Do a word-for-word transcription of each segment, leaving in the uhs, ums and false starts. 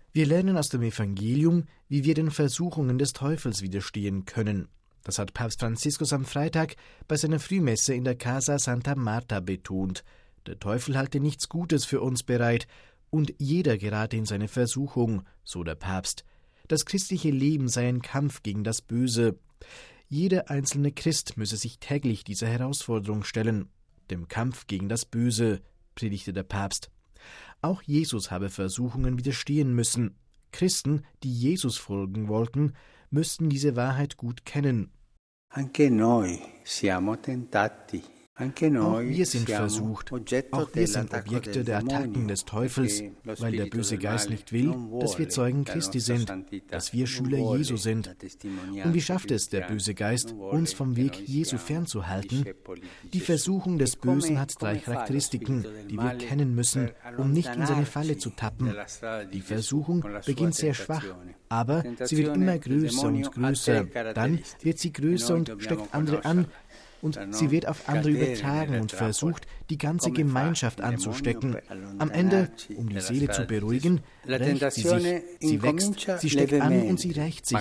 Wir lernen aus dem Evangelium, wie wir den Versuchungen des Teufels widerstehen können. Das hat Papst Franziskus am Freitag bei seiner Frühmesse in der Casa Santa Marta betont. Der Teufel halte nichts Gutes für uns bereit und jeder gerate in seine Versuchung, so der Papst. Das christliche Leben sei ein Kampf gegen das Böse. Jeder einzelne Christ müsse sich täglich dieser Herausforderung stellen, dem Kampf gegen das Böse, predigte der Papst. Auch Jesus habe Versuchungen widerstehen müssen. Christen, die Jesus folgen wollten, müssten diese Wahrheit gut kennen. Anche noi siamo tentati. Auch wir sind versucht, auch wir sind Objekte der Attacken des Teufels, weil der böse Geist nicht will, dass wir Zeugen Christi sind, dass wir Schüler Jesu sind. Und wie schafft es der böse Geist, uns vom Weg Jesu fernzuhalten? Die Versuchung des Bösen hat drei Charakteristiken, die wir kennen müssen, um nicht in seine Falle zu tappen. Die Versuchung beginnt sehr schwach, aber sie wird immer größer und größer. Dann wird sie größer und steckt andere an, und sie wird auf andere übertragen und versucht, die ganze Gemeinschaft anzustecken. Am Ende, um die Seele zu beruhigen, rächt sie sich. Sie wächst, sie steckt an und sie rächt sich.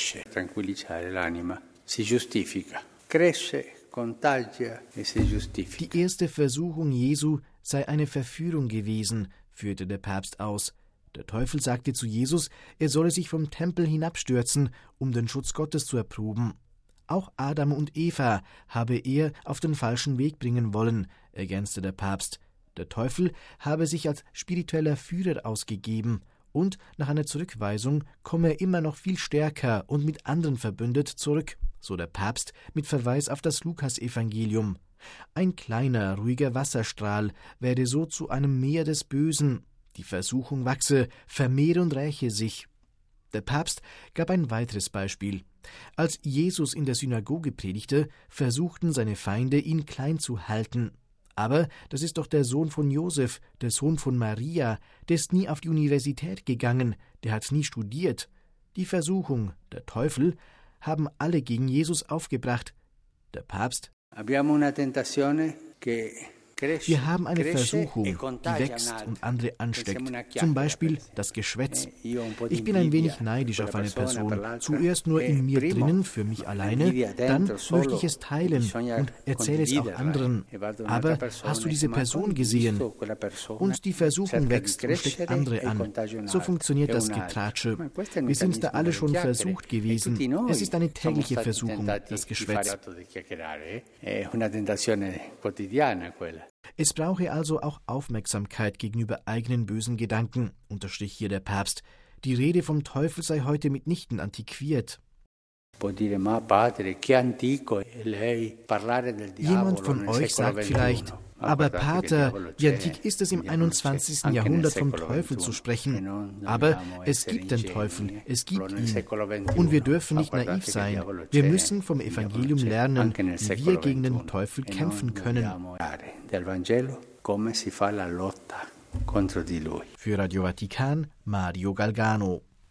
Die erste Versuchung Jesu sei eine Verführung gewesen, führte der Papst aus. Der Teufel sagte zu Jesus, er solle sich vom Tempel hinabstürzen, um den Schutz Gottes zu erproben. Auch Adam und Eva habe er auf den falschen Weg bringen wollen, ergänzte der Papst. Der Teufel habe sich als spiritueller Führer ausgegeben und nach einer Zurückweisung komme er immer noch viel stärker und mit anderen verbündet zurück, so der Papst mit Verweis auf das Lukas-Evangelium. Ein kleiner, ruhiger Wasserstrahl werde so zu einem Meer des Bösen. Die Versuchung wachse, vermehre und räche sich. Der Papst gab ein weiteres Beispiel. Als Jesus in der Synagoge predigte, versuchten seine Feinde, ihn klein zu halten. Aber das ist doch der Sohn von Josef, der Sohn von Maria, der ist nie auf die Universität gegangen, der hat nie studiert. Die Versuchung, der Teufel, haben alle gegen Jesus aufgebracht. Der Papst: Abbiamo una tentazione che Wir haben eine Versuchung, die wächst und andere ansteckt, zum Beispiel das Geschwätz. Ich bin ein wenig neidisch auf eine Person, zuerst nur in mir drinnen, für mich alleine, dann möchte ich es teilen und erzähle es auch anderen. Aber hast du diese Person gesehen? Und die Versuchung wächst und steckt andere an. So funktioniert das Getratsche. Wir sind da alle schon versucht gewesen. Es ist eine tägliche Versuchung, das Geschwätz. Es brauche also auch Aufmerksamkeit gegenüber eigenen bösen Gedanken, unterstrich hier der Papst. Die Rede vom Teufel sei heute mitnichten antiquiert. Jemand von euch sagt vielleicht: Aber Pater, wie antik ist es im einundzwanzigsten Jahrhundert vom Teufel zu sprechen? Aber es gibt den Teufel, es gibt ihn. Und wir dürfen nicht naiv sein. Wir müssen vom Evangelium lernen, wie wir gegen den Teufel kämpfen können. Für Radio Vatikan, Mario Galgano.